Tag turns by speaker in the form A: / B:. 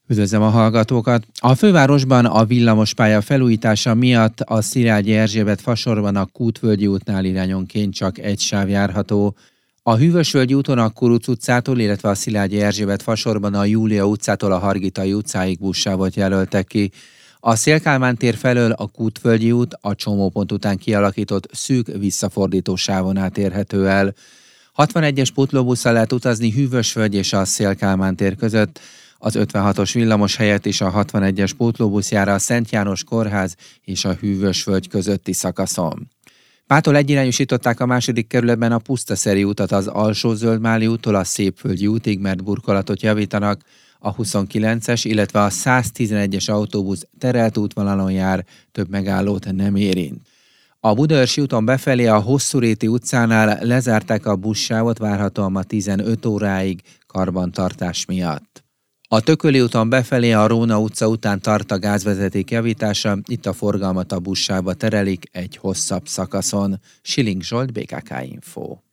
A: Üdvözlöm a hallgatókat! A fővárosban a villamospálya felújítása miatt a Szilágyi Erzsébet fasorban a Kútvölgyi útnál irányonként csak egy sáv járható. A Hűvösvölgyi úton a Kuruc utcától, illetve a Szilágyi Erzsébet fasorban a Júlia utcától a Hargitai utcáig buszsávot jelöltek ki. A Széll-Kálmán tér felől a Kútvölgyi út a csomópont után kialakított szűk visszafordító sávon át érhető el. 61-es pótlóbusszal lehet utazni Hűvösvölgy és a Széll-Kálmán tér között. Az 56-os villamos helyett is a 61-es pótlóbusz jár a Szent János Kórház és a Hűvösvölgy közötti szakaszon. Mától egyirányosították a második kerületben a Pusztaszeri utat az Alsó Zöldmáli úttól a Szépvölgyi útig, mert burkolatot javítanak. A 29-es, illetve a 111-es autóbusz terelt útvonalon jár, több megállót nem érint. A Budaörsi úton befelé a Hosszúréti utcánál lezárták a buszsávot várhatóan ma 15 óráig karbantartás miatt. A Tököli úton befelé a Róna utca után tart a gázvezeték javítása, itt a forgalmat a buszsába terelik egy hosszabb szakaszon. Schilling Zsolt, BKK Info.